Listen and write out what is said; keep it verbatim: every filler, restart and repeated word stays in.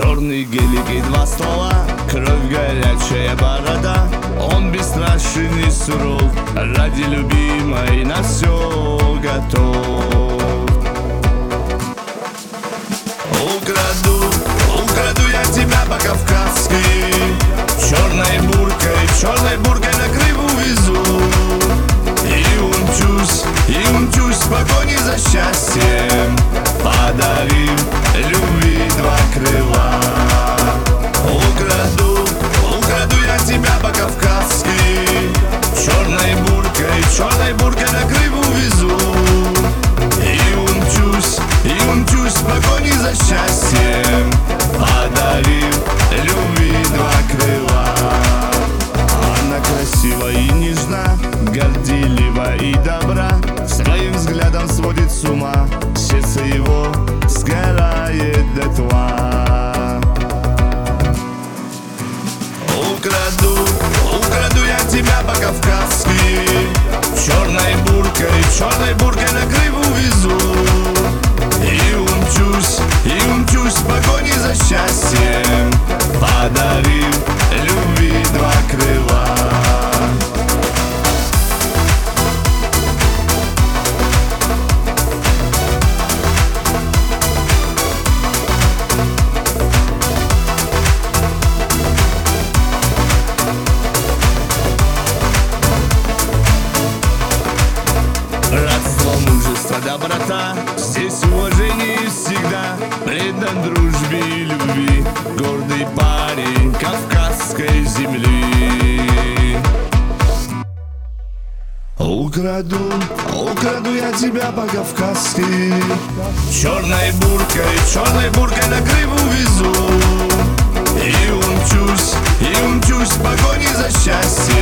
черный гелик и два ствола, кровь горячая борода. Он бесстрашен и суров, ради любимой на все готов. Украду, украду я тебя по-кавказски, черной буркой, черной буркой на Крым увезу. И умчусь, и умчусь в погоне за счастьем, подарив любви два крыла. Украду, украду я тебя по-кавказски, черной буркой, черной буркой на Крым увезу. И умчусь, и умчусь в погоне за счастьем, подарив любви два крыла. Она красива и нежна, горделива и добра, своим взглядом сводит с ума, сердце его сгорает дотла. Украду, украду я тебя по-кавказски, черной буркой, черной буркой на Крым увезу. И умчусь, и умчусь в погоне за счастьем, подарив любви два крыла. Братство, мужество, доброта, здесь уважение всегда, предан дружбе и любви, гордый парень кавказской земли. Украду, украду я тебя по-кавказски, черной буркой, черной буркой на Крым увезу. И умчусь, и умчусь в погоне за счастьем,